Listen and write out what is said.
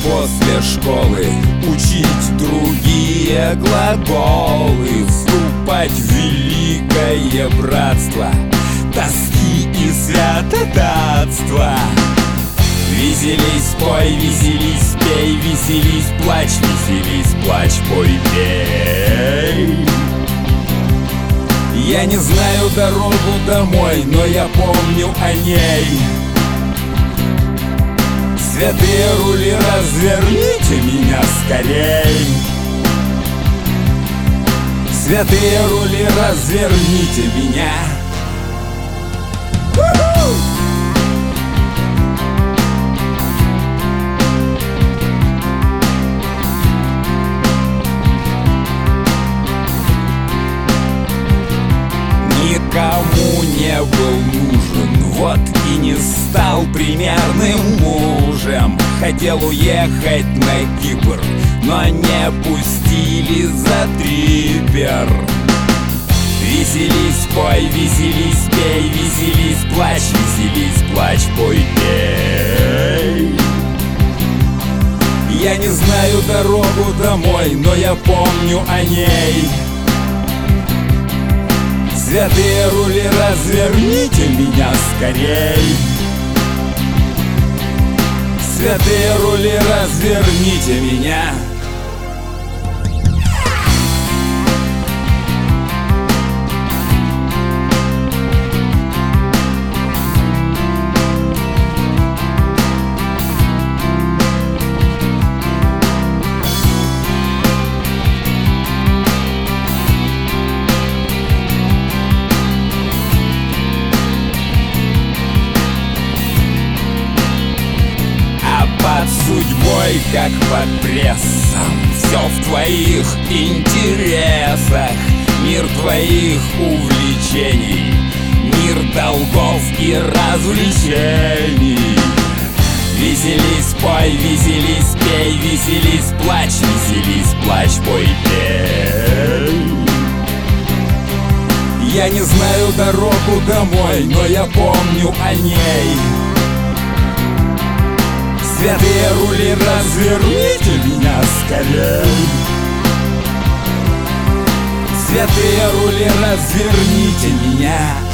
после школы учить другие глаголы, вступать в великое братство тоски и святотатства. Веселись, пой, веселись, пей, веселись, плачь, веселись, плачь, пой, пей. Я не знаю дорогу домой, но я помню о ней. Святые рули, разверните меня скорей. Святые рули, разверните меня. Никому не был нужен, вот и не стал примерным мужем. Хотел уехать на Кипр, но не пустили за трипер. Веселись, пой, веселись, пей, веселись, плачь, веселись, плачь, пой, пей. Я не знаю дорогу домой, но я помню о ней. Святые рули, разверните меня скорей. Святые рули, разверните меня. Под судьбой, как под прессом, все в твоих интересах. Мир твоих увлечений, мир долгов и развлечений. Веселись, пой, веселись, пей, веселись, плачь, веселись, плачь, пой, пей. Я не знаю дорогу домой, но я помню о ней. Святые рули, разверните меня скорей. Святые рули, разверните меня.